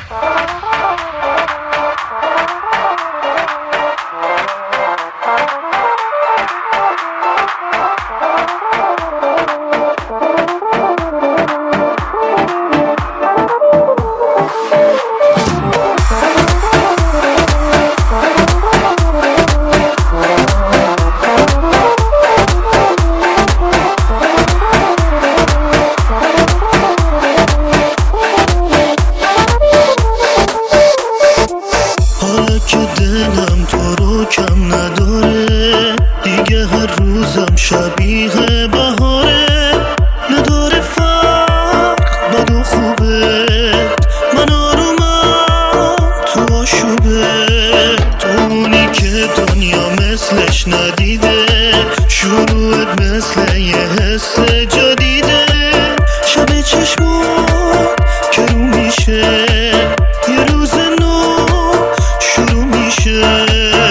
دلم تو رو کم نداره دیگه، هر روزم شبیه بهاره. نداره فرق بد و خوبه، من آرومم تو آشوبه. تو اونی که دنیا مثلش ندیده، شروعت مثل یه حس جدیده. شب چشمات که رو میشه، یه روز نو شروع میشه.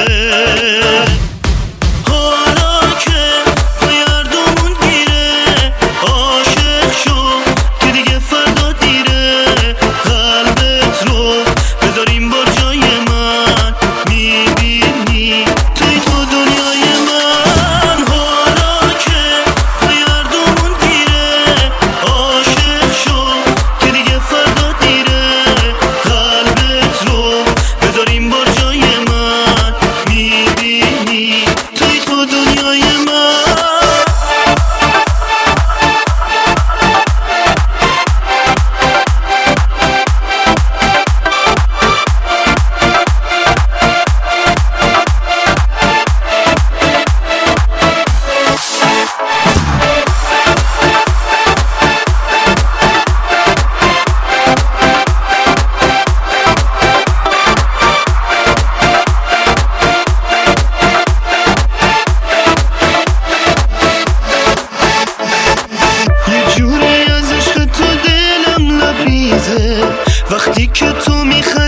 حالا که پیردمون گیره، عاشق شو که دیگه فردا دیره. قلبت رو بذاریم با جای من، میبینی توی تو دنیای من. حالا که پیردمون گیره، عاشق شو که دیگه فردا دیره. قلبت رو بذاریم با جای من، میبینی توی تو دنیای من. وقتی که تو میخوای